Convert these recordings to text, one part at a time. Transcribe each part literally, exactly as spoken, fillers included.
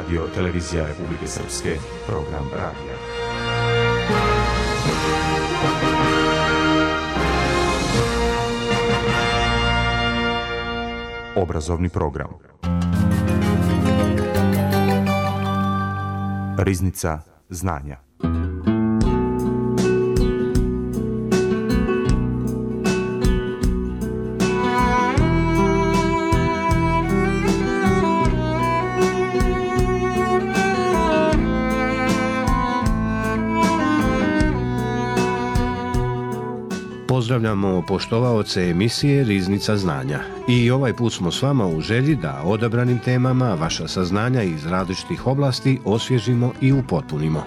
Radio Televizija Republike Srpske, program radija. Obrazovni program. Riznica znanja. Pozdravljamo poštovaoce emisije Riznica znanja. I ovaj put smo s vama u želji da odabranim temama vaša saznanja iz različitih oblasti osvježimo i upotpunimo.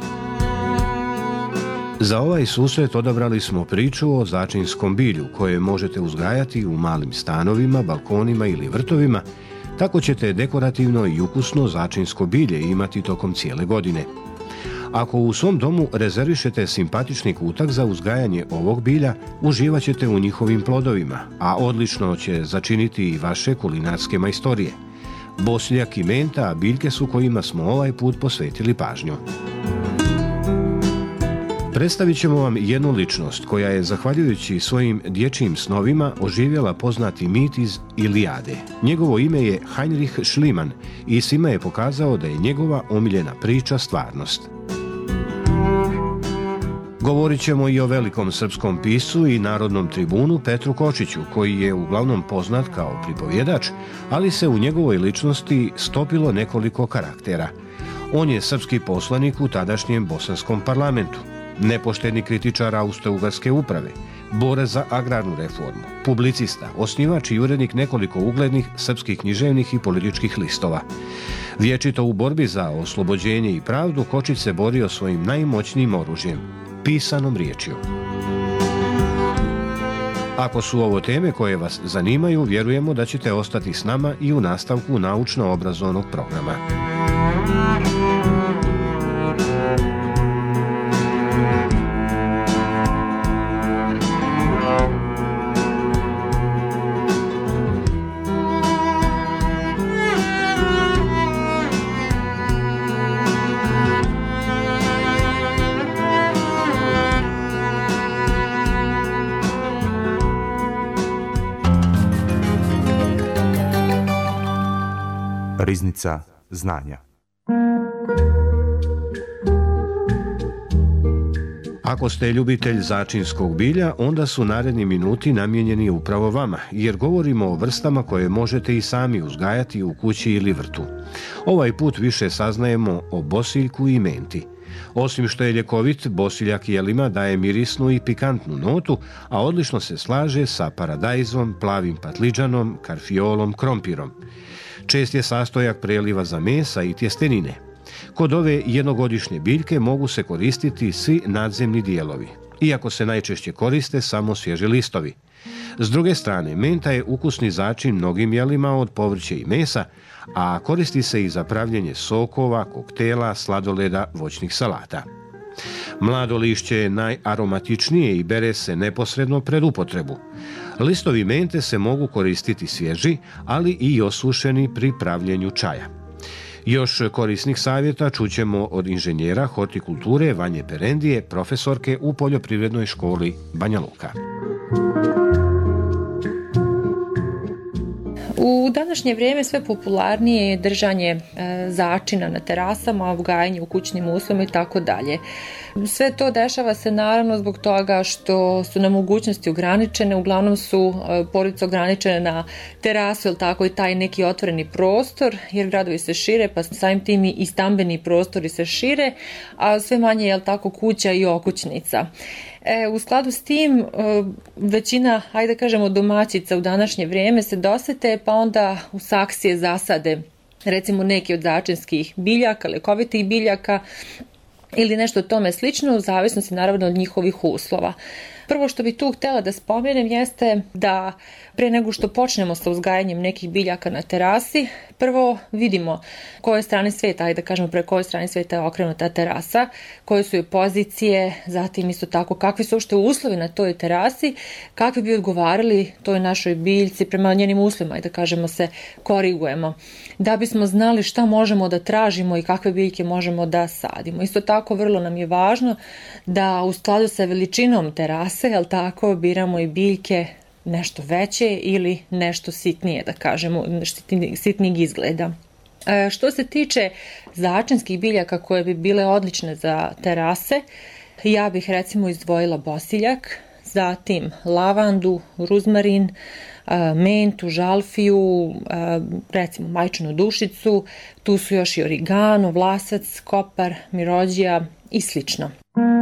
Za ovaj susret odabrali smo priču o začinskom bilju koje možete uzgajati u malim stanovima, balkonima ili vrtovima. Tako ćete dekorativno i ukusno začinsko bilje imati tokom cijele godine. Ako u svom domu rezervišete simpatični kutak za uzgajanje ovog bilja, uživat ćete u njihovim plodovima, a odlično će začiniti i vaše kulinarske majstorije. Bosiljak i menta biljke su kojima smo ovaj put posvetili pažnju. Predstavit ćemo vam jednu ličnost koja je, zahvaljujući svojim dječjim snovima, oživjela poznati mit iz Ilijade. Njegovo ime je Heinrich Schliemann i svima je pokazao da je njegova omiljena priča stvarnost. Govorit ćemo i o velikom srpskom piscu i narodnom tribunu Petru Kočiću, koji je uglavnom poznat kao pripovjedač, ali se u njegovoj ličnosti stopilo nekoliko karaktera. On je srpski poslanik u tadašnjem bosanskom parlamentu, nepošteni kritičar Austro-Ugarske uprave, borac za agrarnu reformu, publicista, osnivač i urednik nekoliko uglednih srpskih književnih i političkih listova. Vječito u borbi za oslobođenje i pravdu Kočić se borio svojim najmoćnijim oružjem, pisanom riječju. Ako su ovo teme koje vas zanimaju, vjerujemo da ćete ostati s nama i u nastavku naučno-obrazovnog programa. Riznica znanja. Ako ste ljubitelj začinskog bilja, onda su naredni minuti namijenjeni upravo vama, jer govorimo o vrstama koje možete i sami uzgajati u kući ili vrtu. Ovaj put više saznajemo o bosiljku i menti. Osim što je ljekovit, bosiljak jelima daje mirisnu i pikantnu notu, a odlično se slaže sa paradajzom, plavim patliđanom, karfiolom, krompirom. Čest je sastojak preliva za mesa i tjestenine. Kod ove jednogodišnje biljke mogu se koristiti svi nadzemni dijelovi, iako se najčešće koriste samo svježi listovi. S druge strane, menta je ukusni začin mnogim jelima od povrća i mesa, a koristi se i za pravljenje sokova, koktela, sladoleda, voćnih salata. Mlado lišće je najaromatičnije i bere se neposredno pred upotrebu. Listovi mente se mogu koristiti svježi, ali i osušeni pri pravljenju čaja. Još korisnih savjeta čućemo od inženjera hortikulture Vanje Perendije, profesorke u Poljoprivrednoj školi Banja Luka. U današnje vrijeme sve popularnije je držanje e, začina na terasama, uzgajanje u kućnim uslovima i tako dalje. Sve to dešava se naravno zbog toga što su nam mogućnosti ograničene, uglavnom su e, porodice ograničene na terasu ili tako i taj neki otvoreni prostor, jer gradovi se šire pa samim tim i stambeni prostori se šire, a sve manje je tako kuća i okućnica. E, u skladu s tim, većina, ajde da kažemo, domaćica u današnje vrijeme se dosete, pa onda u saksije zasade recimo neki od začinskih biljaka, lekovitih biljaka ili nešto tome slično, u zavisnosti naravno od njihovih uslova. Prvo što bih tu htjela da spomenem jeste da pre nego što počnemo sa uzgajanjem nekih biljaka na terasi, prvo vidimo koje strane sveta, ajde da kažemo pre koje strane sveta je okrenuta terasa, koje su joj pozicije, zatim isto tako kakvi su uopšte uslovi na toj terasi, kakvi bi odgovarali toj našoj biljci prema njenim uslovima, ajde da kažemo se korigujemo, da bismo znali šta možemo da tražimo i kakve biljke možemo da sadimo. Isto tako vrlo nam je važno da u skladu sa veličinom terase, jel tako, biramo i biljke nešto veće ili nešto sitnije, da kažemo, sitnijeg izgleda. E, što se tiče začinskih biljaka koje bi bile odlične za terase, ja bih recimo izdvojila bosiljak, zatim lavandu, ruzmarin, mentu, žalfiju, recimo majčinu dušicu, tu su još i origano, vlasac, kopar, mirođija i slično.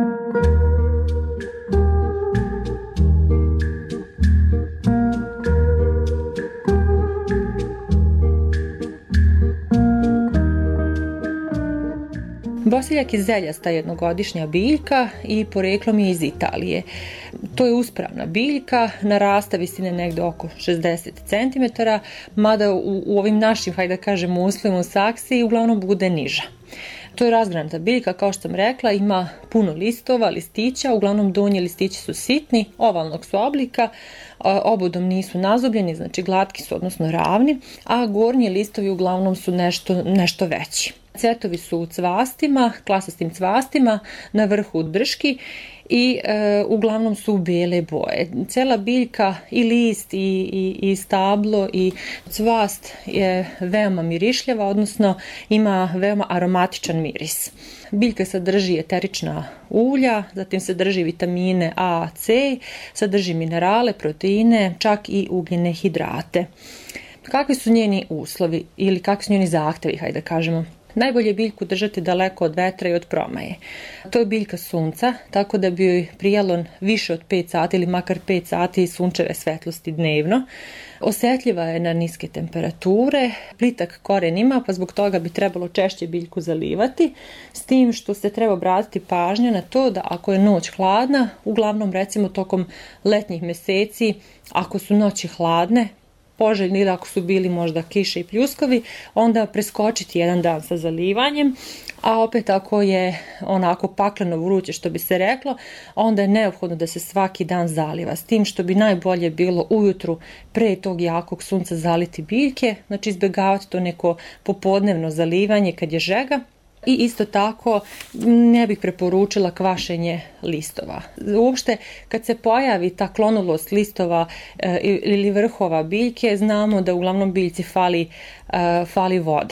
Bosiljak je zeljasta jednogodišnja biljka i poreklom je iz Italije. To je uspravna biljka, narasta visine negde oko šezdeset centimetara, mada u, u ovim našim, hajde da kažemo, uslovima u Saksiji uglavnom bude niža. To je razgranata biljka, kao što sam rekla, ima puno listova, listića, uglavnom donji listići su sitni, ovalnog su oblika, obodom nisu nazubljeni, znači glatki su, odnosno ravni, a gornji listovi uglavnom su nešto, nešto veći. Cvetovi su u cvastima, klasastim cvastima, na vrhu drški i e, uglavnom su bele boje. Cela biljka i list i, i, i stablo i cvast je veoma mirišljava, odnosno ima veoma aromatičan miris. Biljka sadrži eterična ulja, zatim sadrži vitamine A, C, sadrži minerale, proteine, čak i ugljene hidrate. Kakvi su njeni uslovi ili kakvi su njeni zahtevi, hajde da kažemo? Najbolje je biljku držati daleko od vetra i od promaje. To je biljka sunca, tako da bi joj prijalo više od pet sati ili makar pet sati sunčeve svetlosti dnevno. Osetljiva je na niske temperature, plitak koren ima, pa zbog toga bi trebalo češće biljku zalivati, s tim što se treba obratiti pažnju na to da ako je noć hladna, uglavnom recimo tokom letnjih meseci, ako su noći hladne, poželjni ili ako su bili možda kiše i pljuskovi, onda preskočiti jedan dan sa zalivanjem, a opet ako je onako pakleno vruće što bi se reklo, onda je neophodno da se svaki dan zaliva, s tim što bi najbolje bilo ujutru pre tog jakog sunca zaliti biljke, znači izbjegavati to neko popodnevno zalivanje kad je žega. I isto tako ne bih preporučila kvašenje listova. Uopšte kad se pojavi ta klonulost listova e, ili vrhova biljke, znamo da uglavnom biljci fali, e, fali vode.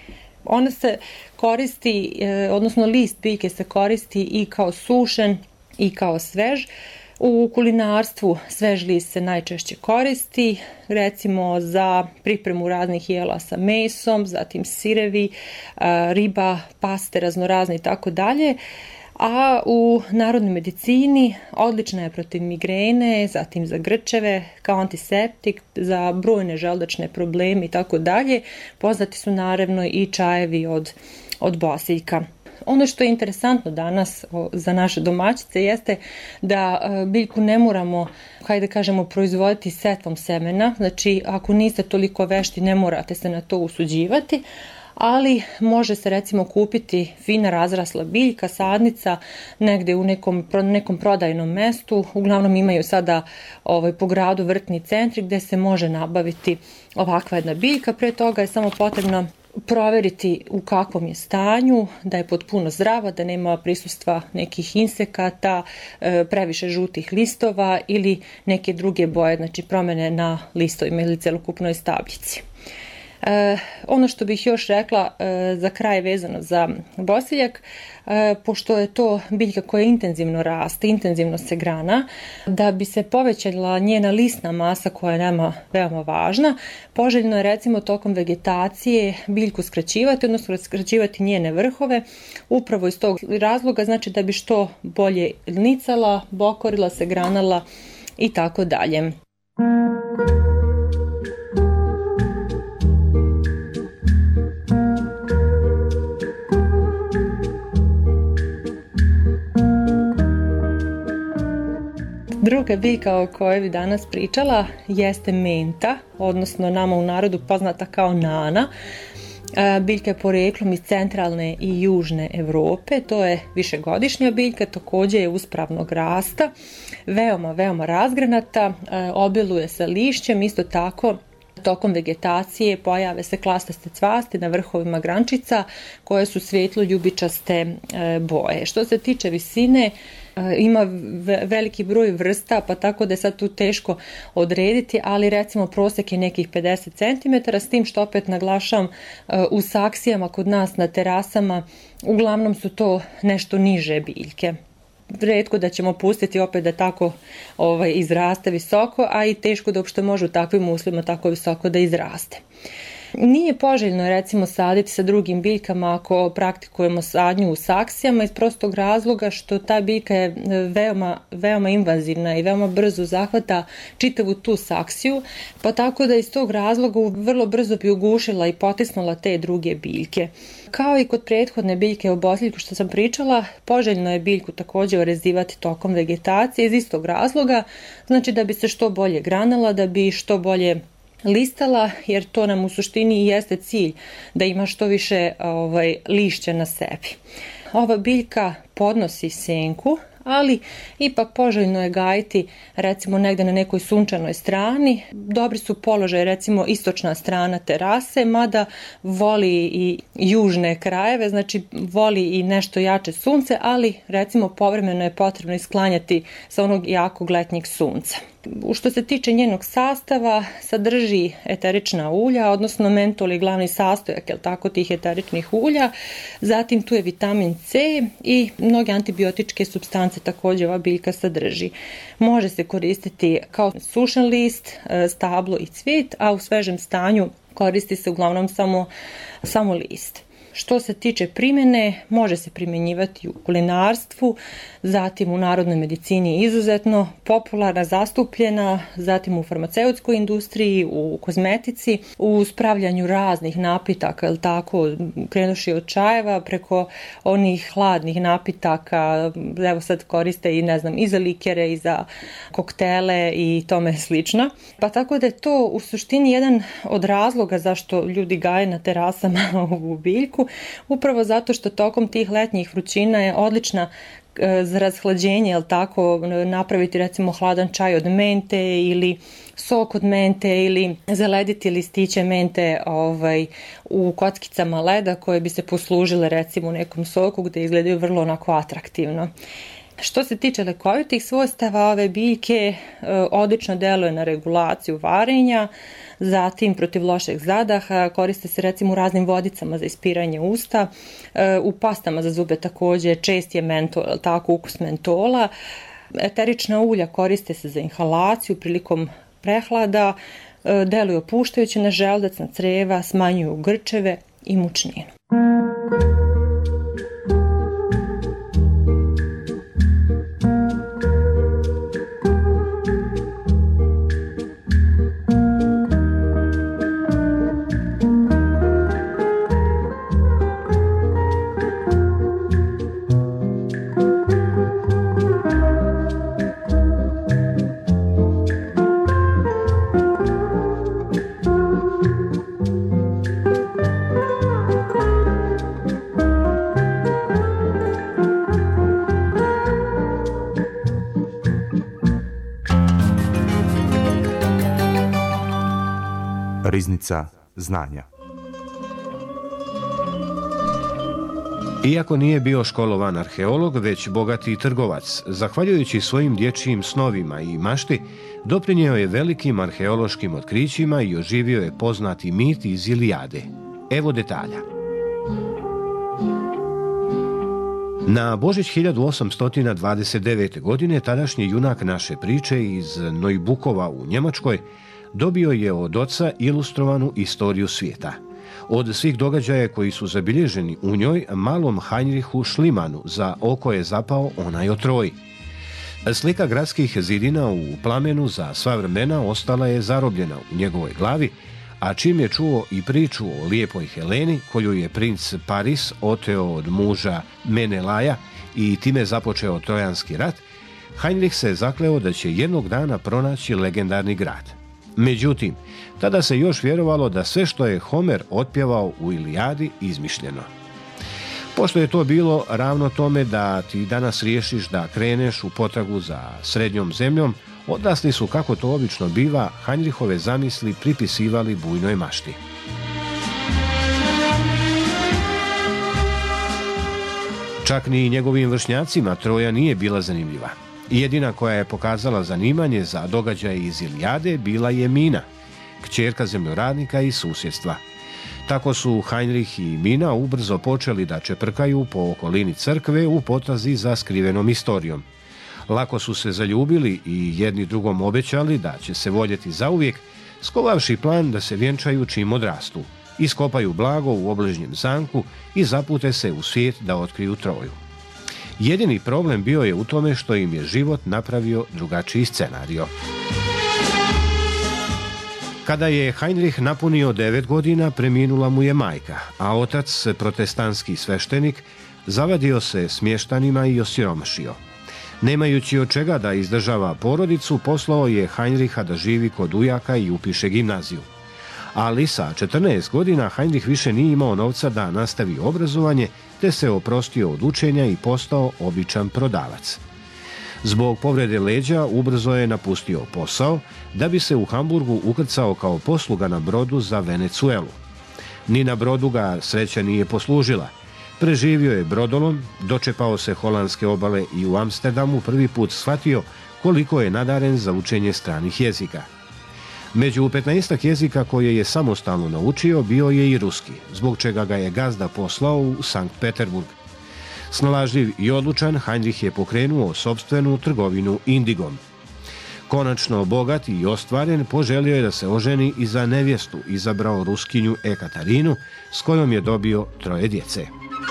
Ona se koristi, e, odnosno list biljke se koristi i kao sušen i kao svež. U kulinarstvu svež list se najčešće koristi, recimo za pripremu raznih jela sa mesom, zatim sirevi, riba, paste raznorazne i tako dalje. A u narodnoj medicini odlična je protiv migrene, zatim za grčeve, kao antiseptik, za brojne želudačne probleme i tako dalje. Poznati su naravno i čajevi od, od bosiljka. Ono što je interesantno danas za naše domaćice jeste da biljku ne moramo, hajde da kažemo, proizvoditi setvom semena. Znači, ako niste toliko vešti, ne morate se na to usuđivati, ali može se recimo kupiti fina razrasla biljka, sadnica, negde u nekom, nekom prodajnom mestu. Uglavnom imaju sada ovaj, po gradu vrtni centri gde se može nabaviti ovakva jedna biljka. Pre toga je samo potrebno proveriti u kakvom je stanju, da je potpuno zdrava, da nema prisustva nekih insekata, previše žutih listova ili neke druge boje, znači promjene na listovima ili celokupnoj stabljici. E, ono što bih još rekla e, za kraj vezano za bosiljak, e, pošto je to biljka koja intenzivno raste, intenzivno se grana, da bi se povećala njena listna masa koja je nama veoma važna, poželjno je recimo tokom vegetacije biljku skraćivati, odnosno skraćivati njene vrhove, upravo iz tog razloga, znači da bi što bolje nicala, bokorila se, granala i tako dalje. Druga biljka o kojoj bi danas pričala jeste menta, odnosno nama u narodu poznata kao nana. Biljka je poreklom iz centralne i južne Evrope, to je višegodišnja biljka, također je uspravnog rasta, veoma, veoma razgranata, obiluje sa lišćem, isto tako tokom vegetacije pojave se klasaste cvasti na vrhovima grančica koje su svetlo ljubičaste boje. Što se tiče visine, ima veliki broj vrsta, pa tako da je sad tu teško odrediti, ali recimo prosjek je nekih pedeset centimetara, s tim što opet naglašavam u saksijama kod nas na terasama, uglavnom su to nešto niže biljke. Retko da ćemo pustiti opet da tako ovaj, izraste visoko, a i teško da uopšte može u takvim uslovima tako visoko da izraste. Nije poželjno recimo saditi sa drugim biljkama ako praktikujemo sadnju u saksijama iz prostog razloga što ta biljka je veoma, veoma invazivna i veoma brzo zahvata čitavu tu saksiju, pa tako da iz tog razloga vrlo brzo bi ugušila i potisnula te druge biljke. Kao i kod prethodne biljke o bosiljku što sam pričala, poželjno je biljku također orezivati tokom vegetacije iz istog razloga, znači da bi se što bolje granala, da bi što bolje listala, jer to nam u suštini i jeste cilj, da ima što više ovaj, lišća na sebi. Ova biljka podnosi senku, ali ipak poželjno je gajiti recimo negde na nekoj sunčanoj strani. Dobri su položaj recimo istočna strana terase, mada voli i južne krajeve, znači voli i nešto jače sunce, ali recimo povremeno je potrebno isklanjati sa onog jakog letnjeg sunca. Što se tiče njenog sastava, sadrži eterična ulja, odnosno mentol je glavni sastojak, jel tako, tih eteričnih ulja. Zatim tu je vitamin C i mnoge antibiotičke supstance također ova biljka sadrži. Može se koristiti kao sušen list, stablo i cvijet, a u svežem stanju koristi se uglavnom samo, samo list. Što se tiče primjene, može se primjenjivati u kulinarstvu, zatim u narodnoj medicini izuzetno popularna, zastupljena, zatim u farmaceutskoj industriji, u kozmetici, u spravljanju raznih napitaka, jel tako, krenuši od čajeva preko onih hladnih napitaka, evo sad koriste i ne znam, i za likere, i za koktele i tome slično. Pa tako da je to u suštini jedan od razloga zašto ljudi gaje na terasama ovu biljku, upravo zato što tokom tih letnjih vrućina je odlična za rashlađenje, jel tako, napraviti recimo hladan čaj od mente ili sok od mente ili zalediti listiće mente ovaj, u kockicama leda koje bi se poslužile recimo u nekom soku gdje izgledaju vrlo onako atraktivno. Što se tiče lekovitih svojstava ove biljke, odlično deluje na regulaciju varenja, zatim protiv lošeg zadaha, koriste se recimo u raznim vodicama za ispiranje usta, u pastama za zube također čest je mentol, tako ukus mentola. Eterična ulja koriste se za inhalaciju prilikom prehlada, deluju opuštajuće na želudac, na creva, smanjuju grčeve i mučninu. Riznica znanja. Iako nije bio školovan arheolog, već bogati trgovac, zahvaljujući svojim dječjim snovima i mašti, doprinjeo je velikim arheološkim otkrićima i oživio je poznati mit iz Ilijade. Evo detalja. Na Božić hiljadu osamsto dvadeset devete. godine tadašnji junak naše priče iz Neubukova u Njemačkoj dobio je od oca ilustrovanu istoriju svijeta. Od svih događaja koji su zabilježeni u njoj, malom Heinrichu Schliemanu za oko je zapao onaj o Troji. Slika gradskih zidina u plamenu za sva vremena ostala je zarobljena u njegovoj glavi, a čim je čuo i priču o lijepoj Heleni, koju je princ Paris oteo od muža Menelaja i time započeo Trojanski rat, Heinrich se zakleo da će jednog dana pronaći legendarni grad. Međutim, tada se još vjerovalo da sve što je Homer otpjevao u Ilijadi izmišljeno. Pošto je to bilo ravno tome da ti danas riješiš da kreneš u potragu za srednjom zemljom, odrasli su, kako to obično biva, Heinrichove zamisli pripisivali bujnoj mašti. Čak ni njegovim vršnjacima Troja nije bila zanimljiva. Jedina koja je pokazala zanimanje za događaje iz Ilijade bila je Mina, kćerka zemljoradnika iz susjedstva. Tako su Heinrich i Mina ubrzo počeli da čeprkaju po okolini crkve u potrazi za skrivenom istorijom. Lako su se zaljubili i jedni drugom obećali da će se voljeti zauvijek, skovavši plan da se vjenčaju čim odrastu, iskopaju blago u obližnjem zamku i zapute se u svijet da otkriju Troju. Jedini problem bio je u tome što im je život napravio drugačiji scenario. Kada je Heinrich napunio devet godina, preminula mu je majka, a otac, protestantski sveštenik, zavadio se smještanima i osiromašio. Nemajući od čega da izdržava porodicu, poslao je Heinricha da živi kod ujaka i upiše gimnaziju. Ali sa četrnaest godina Heinrich više nije imao novca da nastavi obrazovanje, te se oprostio od učenja i postao običan prodavac. Zbog povrede leđa ubrzo je napustio posao, da bi se u Hamburgu ukrcao kao posluga na brodu za Venecuelu. Ni na brodu ga sreća nije poslužila. Preživio je brodolom, dočepao se holandske obale i u Amsterdamu prvi put shvatio koliko je nadaren za učenje stranih jezika. Među petnaestak jezika koje je samostalno naučio bio je i ruski, zbog čega ga je gazda poslao u Sankt Peterburg. Snalažljiv i odlučan, Heinrich je pokrenuo sopstvenu trgovinu indigom. Konačno bogat i ostvaren, poželio je da se oženi i za nevjestu izabrao Ruskinju Ekaterinu, s kojom je dobio troje djece.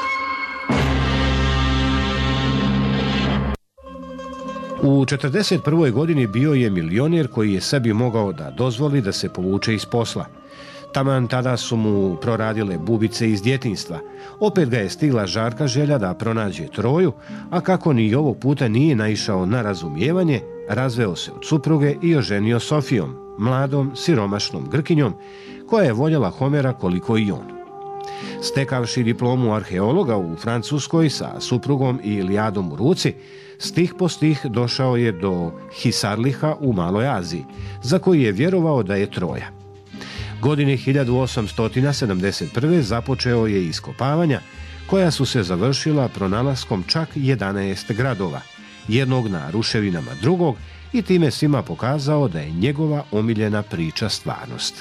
U četrdeset prvoj godini bio je milioner koji je sebi mogao da dozvoli da se povuče iz posla. Taman tada su mu proradile bubice iz djetinjstva. Opet ga je stigla žarka želja da pronađe Troju, a kako ni ovog puta nije naišao na razumijevanje, razveo se od supruge i oženio Sofijom, mladom, siromašnom Grkinjom, koja je voljela Homera koliko i on. Stekavši diplomu arheologa u Francuskoj sa suprugom i Ilijadom u ruci, stih po stih došao je do Hisarliha u Maloj Aziji, za koji je vjerovao da je Troja. Godine hiljadu osamsto sedamdeset prve započeo je iskopavanja, koja su se završila pronalaskom čak jedanaest gradova, jednog na ruševinama drugog, i time svima pokazao da je njegova omiljena priča stvarnost.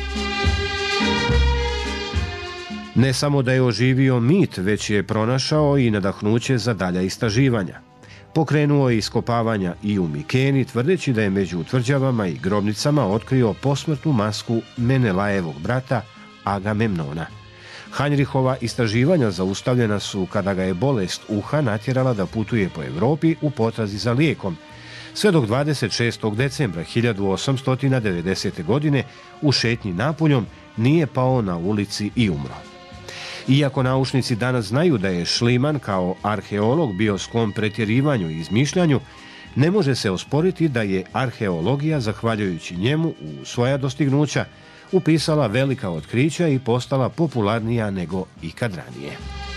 Ne samo da je oživio mit, već je pronašao i nadahnuće za dalja istraživanja. Pokrenuo je iskopavanja i u Mikeni, tvrdeći da je među tvrđavama i grobnicama otkrio posmrtnu masku Menelajevog brata Agamemnona. Heinrichova istraživanja zaustavljena su kada ga je bolest uha natjerala da putuje po Europi u potrazi za lijekom, sve dok dvadeset šestog decembra hiljadu osamsto devedesete. godine u šetnji Napoljom nije pao na ulici i umro. Iako naučnici danas znaju da je Schliemann kao arheolog bio sklon pretjerivanju i izmišljanju, ne može se osporiti da je arheologija, zahvaljujući njemu u svoja dostignuća, upisala velika otkrića i postala popularnija nego ikad ranije.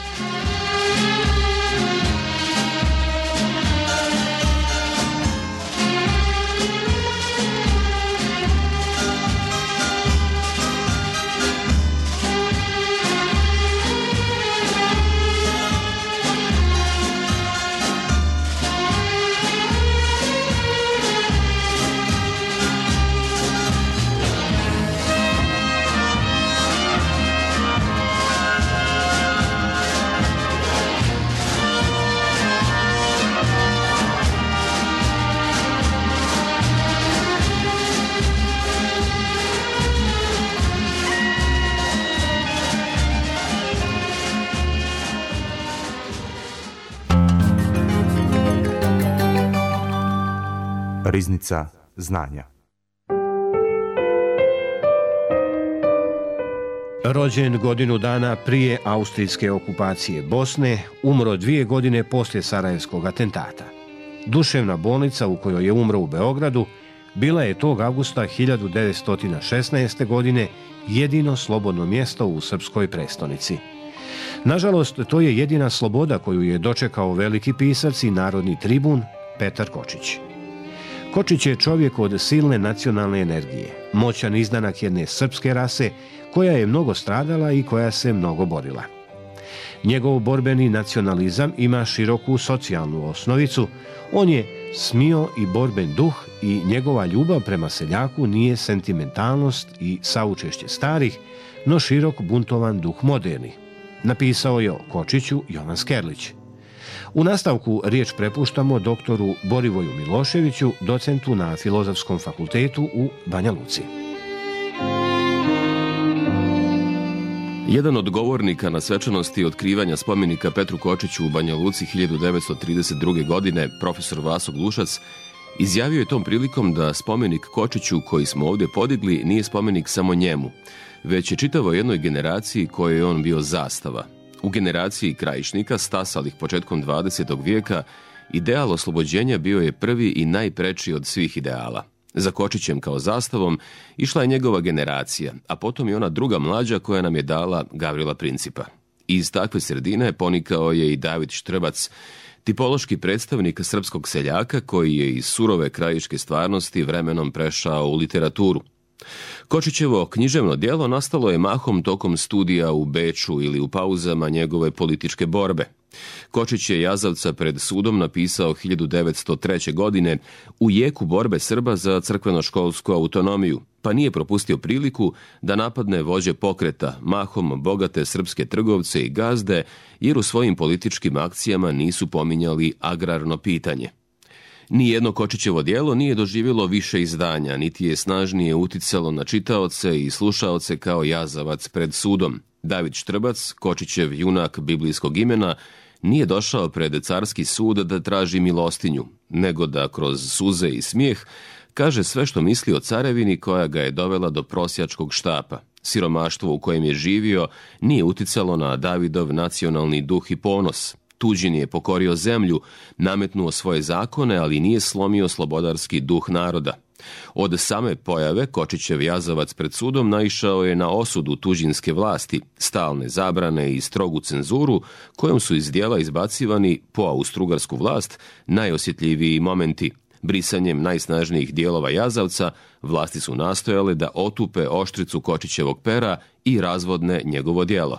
Riznica znanja. Rođen godinu dana prije austrijske okupacije Bosne, umro dvije godine poslije Sarajevskog atentata. Duševna bolnica u kojoj je umro u Beogradu bila je tog avgusta hiljadu devetsto šesnaeste. godine jedino slobodno mjesto u srpskoj prestonici. Nažalost, to je jedina sloboda koju je dočekao veliki pisac i narodni tribun Petar Kočić. Kočić je čovjek od silne nacionalne energije, moćan izdanak jedne srpske rase koja je mnogo stradala i koja se mnogo borila. Njegov borbeni nacionalizam ima široku socijalnu osnovicu, on je smio i borben duh i njegova ljubav prema seljaku nije sentimentalnost i saučešće starih, no širok buntovan duh moderni. Napisao je o Kočiću Jovan Skerlić. U nastavku riječ prepuštamo doktoru Borivoju Miloševiću, docentu na Filozofskom fakultetu u Banja Luci. Jedan od govornika na svečanosti otkrivanja spomenika Petru Kočiću u Banja Luci hiljadu devetsto trideset druge. godine, profesor Vaso Glušac, izjavio je tom prilikom da spomenik Kočiću koji smo ovdje podigli nije spomenik samo njemu, već je čitavo jednoj generaciji kojoj je on bio zastava. U generaciji krajišnika, stasalih početkom dvadesetog vijeka, ideal oslobođenja bio je prvi i najpreči od svih ideala. Za Kočićem kao zastavom išla je njegova generacija, a potom i ona druga mlađa koja nam je dala Gavrila Principa. Iz takve sredine ponikao je i David Štrbac, tipološki predstavnik srpskog seljaka koji je iz surove krajiške stvarnosti vremenom prešao u literaturu. Kočićevo književno djelo nastalo je mahom tokom studija u Beču ili u pauzama njegove političke borbe. Kočić je Jazavca pred sudom napisao hiljadu devetsto treće. godine u jeku borbe Srba za crkveno-školsku autonomiju, pa nije propustio priliku da napadne vođe pokreta, mahom bogate srpske trgovce i gazde, jer u svojim političkim akcijama nisu pominjali agrarno pitanje. Nijedno Kočićevo djelo nije doživjelo više izdanja, niti je snažnije uticalo na čitaoce i slušaoce kao Jazavac pred sudom. David Štrbac, Kočićev junak biblijskog imena, nije došao pred carski sud da traži milostinju, nego da kroz suze i smijeh kaže sve što misli o carevini koja ga je dovela do prosjačkog štapa. Siromaštvo u kojem je živio nije uticalo na Davidov nacionalni duh i ponos. Tuđin je pokorio zemlju, nametnuo svoje zakone, ali nije slomio slobodarski duh naroda. Od same pojave Kočićev Jazavac pred sudom naišao je na osudu tuđinske vlasti, stalne zabrane i strogu cenzuru kojom su iz djela izbacivani po austrougarsku vlast najosjetljiviji momenti. Brisanjem najsnažnijih dijelova Jazavca vlasti su nastojale da otupe oštricu Kočićevog pera i razvodne njegovo djelo.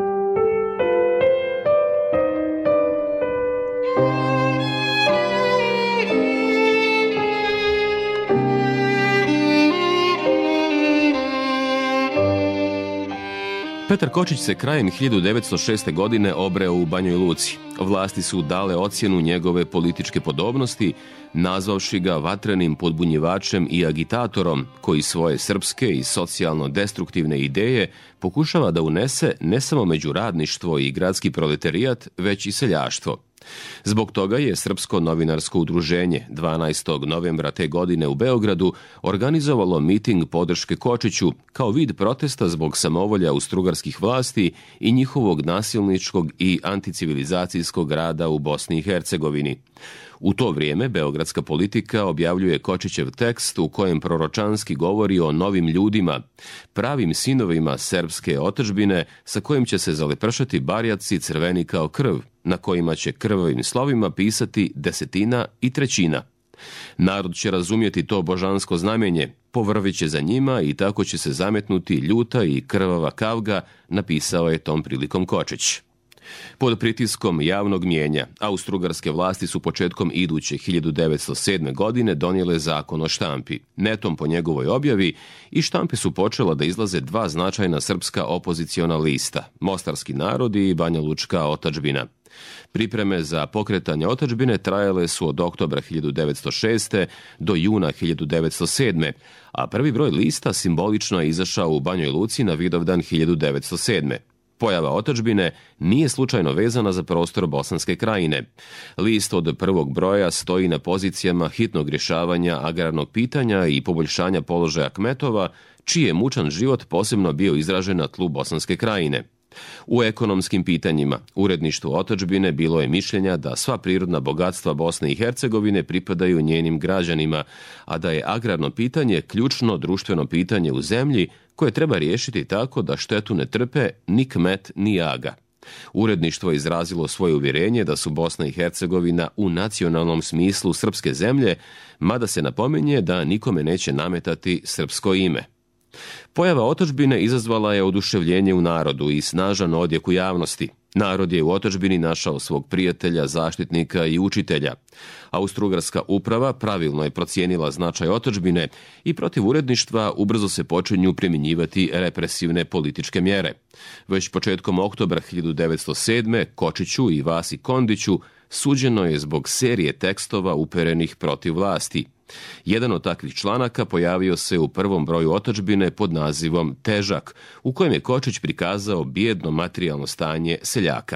Petar Kočić se krajem hiljadu devetsto šeste. godine obreo u Banjoj Luci. Vlasti su dale ocjenu njegove političke podobnosti, nazvavši ga vatrenim podbunjivačem i agitatorom koji svoje srpske i socijalno destruktivne ideje pokušava da unese ne samo među radništvo i gradski proletarijat, već i seljaštvo. Zbog toga je Srpsko novinarsko udruženje dvanaestog novembra te godine u Beogradu organizovalo miting podrške Kočiću kao vid protesta zbog samovolja austrougarskih vlasti i njihovog nasilničkog i anticivilizacijskog rada u Bosni i Hercegovini. U to vrijeme beogradska politika objavljuje Kočićev tekst u kojem proročanski govori o novim ljudima, pravim sinovima srpske otadžbine sa kojim će se zalepršati barjaci crveni kao krv, na kojima će krvavim slovima pisati desetina i trećina. Narod će razumjeti to božansko znamenje, povrvit će za njima i tako će se zametnuti ljuta i krvava kavga, napisao je tom prilikom Kočić. Pod pritiskom javnog mijenja, austrougarske vlasti su početkom iduće hiljadu devetsto sedme. godine donijele zakon o štampi. Netom po njegovoj objavi iz štampe su počela da izlaze dva značajna srpska opoziciona lista, Mostarski narod i Banjalučka otadžbina. Pripreme za pokretanje otadžbine trajale su od oktobra hiljadu devetsto šeste. do juna hiljadu devetsto sedme. a prvi broj lista simbolično je izašao u Banjoj Luci na Vidovdan hiljadu devetsto sedme. Pojava otadžbine nije slučajno vezana za prostor Bosanske krajine. List od prvog broja stoji na pozicijama hitnog rješavanja agrarnog pitanja i poboljšanja položaja kmetova, čiji je mučan život posebno bio izražen na tlu Bosanske krajine. U ekonomskim pitanjima, uredništvo Otadžbine bilo je mišljenja da sva prirodna bogatstva Bosne i Hercegovine pripadaju njenim građanima, a da je agrarno pitanje ključno društveno pitanje u zemlji koje treba riješiti tako da štetu ne trpe ni kmet ni aga. Uredništvo je izrazilo svoje uvjerenje da su Bosna i Hercegovina u nacionalnom smislu srpske zemlje, mada se napominje da nikome neće nametati srpsko ime. Pojava Otadžbine izazvala je oduševljenje u narodu i snažan odjek u javnosti. Narod je u Otadžbini našao svog prijatelja, zaštitnika i učitelja. Austrougarska uprava pravilno je procijenila značaj Otadžbine i protiv uredništva ubrzo se počinju primjenjivati represivne političke mjere. Već početkom oktobra hiljadu devetsto sedme. Kočiću i Vasi Kondiću suđeno je zbog serije tekstova uperenih protiv vlasti. Jedan od takvih članaka pojavio se u prvom broju Otadžbine pod nazivom Težak, u kojem je Kočić prikazao bijedno materijalno stanje seljaka.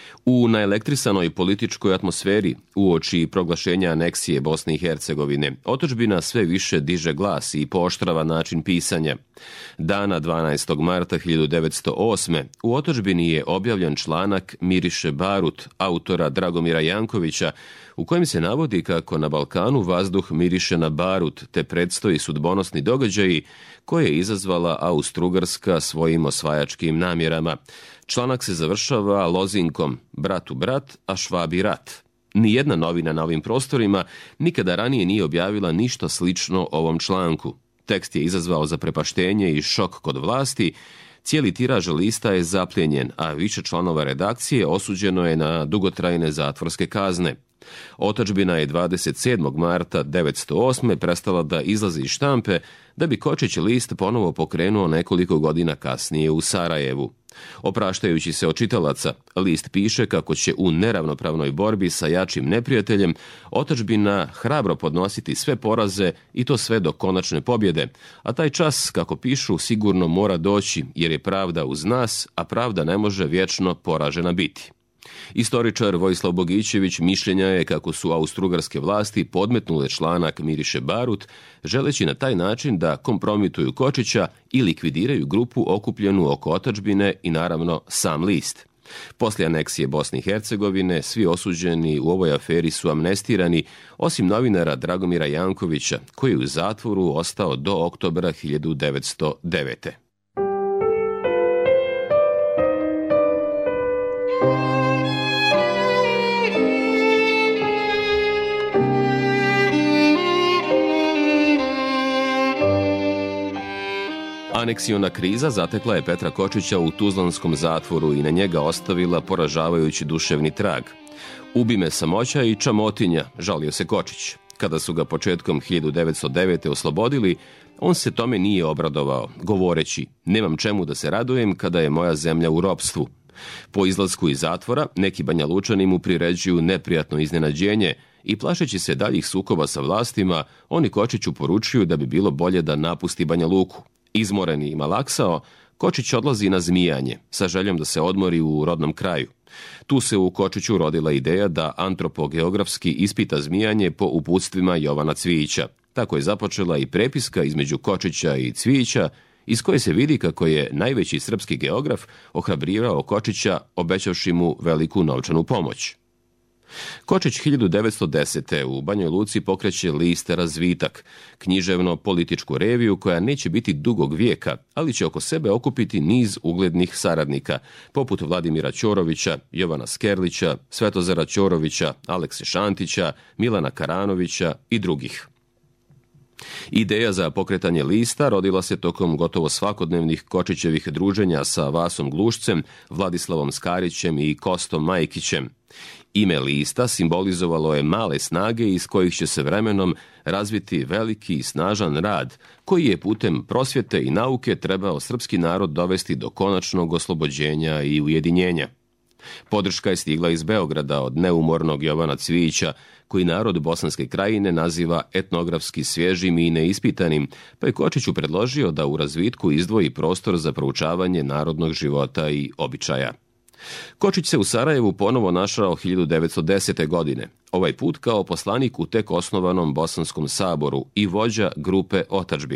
U naelektrisanoj političkoj atmosferi, uoči proglašenja aneksije Bosne i Hercegovine, Otadžbina sve više diže glas i pooštrava način pisanja. Dana dvanaestog marta hiljadu devetsto osme. u Otadžbini je objavljen članak Miriše Barut, autora Dragomira Jankovića, u kojem se navodi kako na Balkanu vazduh miriše na barut, te predstoji sudbonosni događaji koje je izazvala Austrougarska svojim osvajačkim namjerama. Članak se završava lozinkom bratu brat, a Švabi rat. Nijedna novina na ovim prostorima nikada ranije nije objavila ništa slično ovom članku. Tekst je izazvao zaprepaštenje i šok kod vlasti. Cijeli tiraž lista je zaplijenjen, a više članova redakcije osuđeno je na dugotrajne zatvorske kazne. Otadžbina je dvadeset sedmog marta devetsto osme. prestala da izlazi iz štampe, da bi Kočić list ponovo pokrenuo nekoliko godina kasnije u Sarajevu. Opraštajući se od čitalaca, list piše kako će u neravnopravnoj borbi sa jačim neprijateljem Otadžbina hrabro podnositi sve poraze i to sve do konačne pobjede, a taj čas, kako pišu, sigurno mora doći jer je pravda uz nas, a pravda ne može vječno poražena biti. Istoričar Vojislav Bogićević mišljenja je kako su austrougarske vlasti podmetnule članak Miriše Barut, želeći na taj način da kompromituju Kočića i likvidiraju grupu okupljenu oko Otadžbine i naravno sam list. Poslije aneksije Bosne i Hercegovine, svi osuđeni u ovoj aferi su amnestirani, osim novinara Dragomira Jankovića, koji je u zatvoru ostao do oktobra hiljadu devetsto devete. Aneksiona kriza zatekla je Petra Kočića u tuzlanskom zatvoru i na njega ostavila poražavajući duševni trag. Ubi me samoća i čamotinja, žalio se Kočić. Kada su ga početkom hiljadu devetsto devete. oslobodili, on se tome nije obradovao, govoreći: nemam čemu da se radujem kada je moja zemlja u ropstvu. Po izlasku iz zatvora, neki Banja Lučani mu priređuju neprijatno iznenađenje i plašeći se daljih sukoba sa vlastima, oni Kočiću poručuju da bi bilo bolje da napusti Banja Luku. Izmoreni i malaksao, Kočić odlazi na zmijanje, sa željom da se odmori u rodnom kraju. Tu se u Kočiću rodila ideja da antropogeografski ispita zmijanje po uputstvima Jovana Cvijića. Tako je započela i prepiska između Kočića i Cvijića, iz koje se vidi kako je najveći srpski geograf ohrabrirao Kočića, obećavši mu veliku novčanu pomoć. Kočić hiljadu devetsto desete. u Banjoj Luci pokreće list Razvitak, književno-političku reviju koja neće biti dugog vijeka, ali će oko sebe okupiti niz uglednih saradnika, poput Vladimira Ćorovića, Jovana Skerlića, Svetozara Ćorovića, Alekse Šantića, Milana Karanovića i drugih. Ideja za pokretanje lista rodila se tokom gotovo svakodnevnih Kočićevih druženja sa Vasom Glušcem, Vladislavom Skarićem i Kostom Majkićem. Ime lista simbolizovalo je male snage iz kojih će se vremenom razviti veliki i snažan rad, koji je putem prosvjete i nauke trebao srpski narod dovesti do konačnog oslobođenja i ujedinjenja. Podrška je stigla iz Beograda od neumornog Jovana Cvijića, koji narod Bosanske krajine naziva etnografski svježim i neispitanim, pa je Kočiću predložio da u Razvitku izdvoji prostor za proučavanje narodnog života i običaja. Kočić se u Sarajevu ponovo našao hiljadu devetsto desete. godine, ovaj put kao poslanik u tek osnovanom Bosanskom saboru i vođa grupe Otadžbina.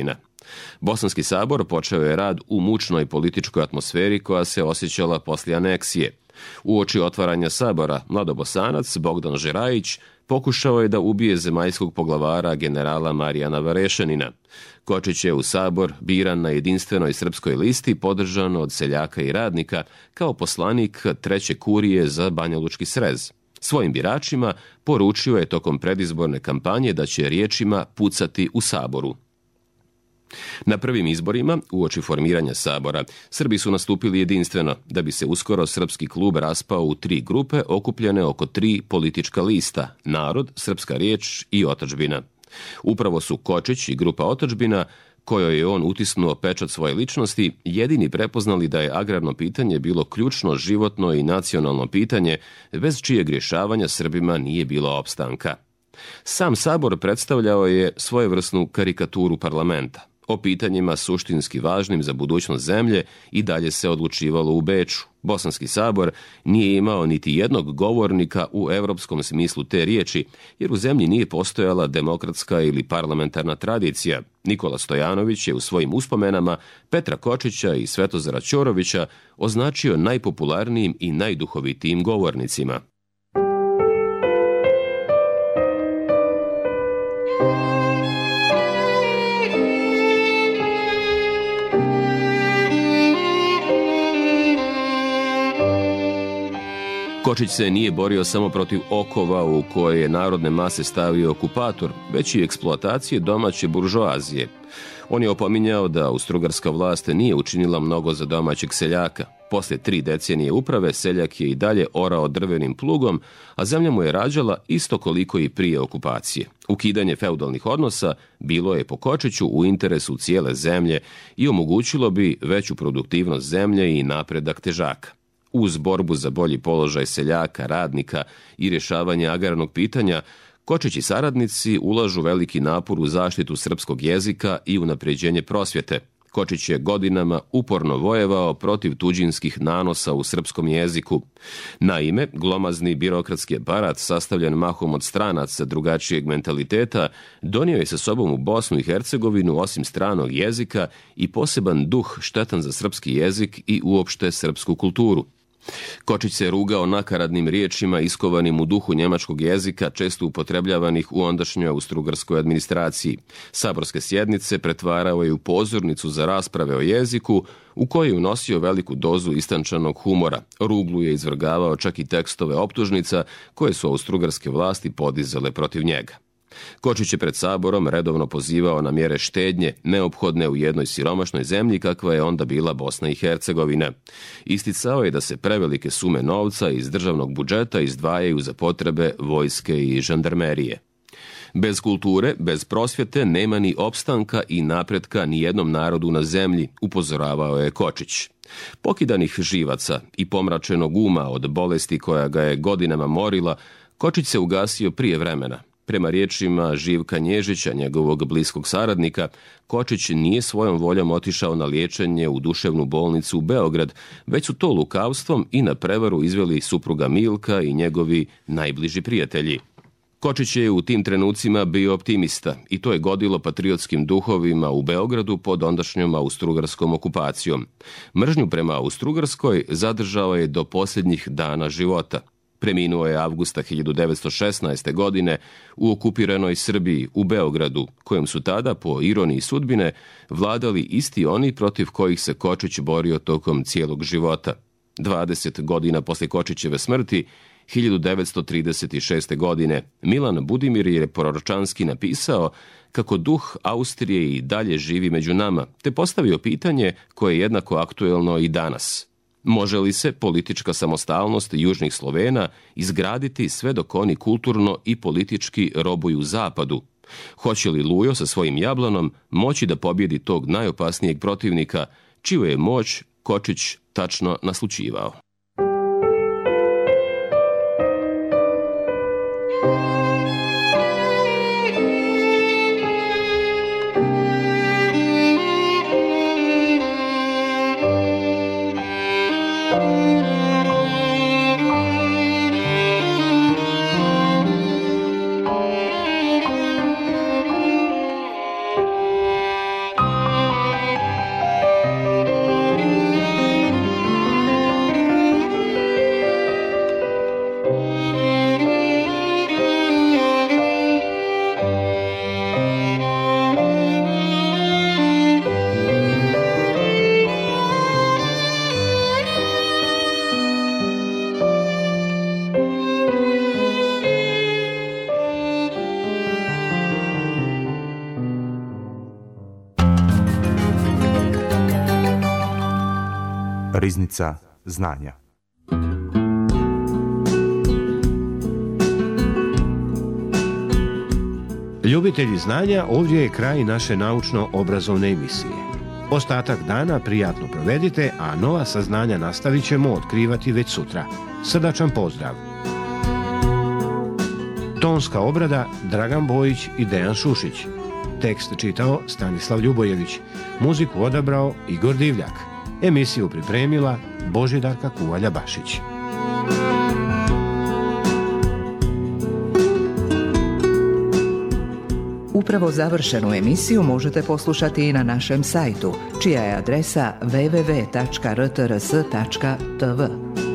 Bosanski sabor počeo je rad u mučnoj političkoj atmosferi koja se osjećala poslije aneksije. Uoči otvaranja sabora, mladobosanac Bogdan Žerajić pokušao je da ubije zemaljskog poglavara generala Marijana Varešanina. Kočić je u sabor biran na jedinstvenoj srpskoj listi, podržan od seljaka i radnika, kao poslanik treće kurije za Banjalučki srez. Svojim biračima poručio je tokom predizborne kampanje da će riječima pucati u saboru. Na prvim izborima, uoči formiranja sabora, Srbi su nastupili jedinstveno, da bi se uskoro srpski klub raspao u tri grupe okupljene oko tri politička lista: Narod, Srpska riječ i Otadžbina. Upravo su Kočić i grupa Otadžbina, kojoj je on utisnuo pečat svoje ličnosti, jedini prepoznali da je agrarno pitanje bilo ključno životno i nacionalno pitanje, bez čijeg rješavanja Srbima nije bilo opstanka. Sam sabor predstavljao je svojevrsnu karikaturu parlamenta. O pitanjima suštinski važnim za budućnost zemlje i dalje se odlučivalo u Beču. Bosanski sabor nije imao niti jednog govornika u europskom smislu te riječi, jer u zemlji nije postojala demokratska ili parlamentarna tradicija. Nikola Stojanović je u svojim uspomenama Petra Kočića i Svetozara Ćorovića označio najpopularnijim i najduhovitijim govornicima. Kočić se nije borio samo protiv okova u koje je narodne mase stavio okupator, već i eksploatacije domaće buržoazije. On je opominjao da austrougarska vlast nije učinila mnogo za domaćeg seljaka. Poslije tri decenije uprave seljak je i dalje orao drvenim plugom, a zemlja mu je rađala isto koliko i prije okupacije. Ukidanje feudalnih odnosa bilo je po Kočiću u interesu cijele zemlje i omogućilo bi veću produktivnost zemlje i napredak težaka. Uz borbu za bolji položaj seljaka, radnika i rješavanje agrarnog pitanja, Kočić i saradnici ulažu veliki napor u zaštitu srpskog jezika i unapređenje prosvjete. Kočić je godinama uporno vojevao protiv tuđinskih nanosa u srpskom jeziku. Naime, glomazni birokratski aparat, sastavljen mahom od stranaca drugačijeg mentaliteta, donio je sa sobom u Bosnu i Hercegovinu osim stranog jezika i poseban duh štetan za srpski jezik i uopšte srpsku kulturu. Kočić se rugao nakaradnim riječima iskovanim u duhu njemačkog jezika, često upotrebljavanih u ondašnjoj austrougarskoj administraciji. Saborske sjednice pretvarao je u pozornicu za rasprave o jeziku, u kojoj je unosio veliku dozu istančanog humora. Ruglu je izvrgavao čak i tekstove optužnica koje su austrougarske vlasti podizale protiv njega. Kočić je pred saborom redovno pozivao na mjere štednje, neophodne u jednoj siromašnoj zemlji kakva je onda bila Bosna i Hercegovina. Isticao je da se prevelike sume novca iz državnog budžeta izdvajaju za potrebe vojske i žandarmerije. Bez kulture, bez prosvjete nema ni opstanka i napretka ni jednom narodu na zemlji, upozoravao je Kočić. Pokidanih živaca i pomračenog uma od bolesti koja ga je godinama morila, Kočić se ugasio prije vremena. Prema riječima Živka Nježića, njegovog bliskog saradnika, Kočić nije svojom voljom otišao na liječenje u duševnu bolnicu u Beograd, već su to lukavstvom i na prevaru izveli supruga Milka i njegovi najbliži prijatelji. Kočić je u tim trenucima bio optimista i to je godilo patriotskim duhovima u Beogradu pod ondašnjom austrougarskom okupacijom. Mržnju prema Austrougarskoj zadržao je do posljednjih dana života. Preminuo je avgusta hiljadu devetsto šesnaeste. godine u okupiranoj Srbiji u Beogradu, kojem su tada, po ironiji sudbine, vladali isti oni protiv kojih se Kočić borio tokom cijelog života. dvadeset godina poslije Kočićeve smrti, hiljadu devetsto trideset šeste. godine, Milan Budimir je proročanski napisao kako duh Austrije i dalje živi među nama, te postavio pitanje koje je jednako aktuelno i danas. Može li se politička samostalnost južnih Slovena izgraditi sve dok oni kulturno i politički robuju zapadu? Hoće li Lujo sa svojim Jablanom moći da pobjedi tog najopasnijeg protivnika, čiju je moć Kočić tačno naslućivao? Riznica znanja. Ljubitelji znanja, ovdje je kraj naše naučno-obrazovne emisije. Ostatak dana prijatno provedite, a nova saznanja nastavit ćemo otkrivati već sutra. Srdačan pozdrav! Tonska obrada Dragan Bojić i Dejan Šušić. Tekst čitao Stanislav Ljubojević. Muziku odabrao Igor Divljak. Emisiju pripremila Božidarka Kuvalja-Bašić. Upravo završenu emisiju možete poslušati i na našem sajtu, čija je adresa w w w tačka r t r s tačka t v.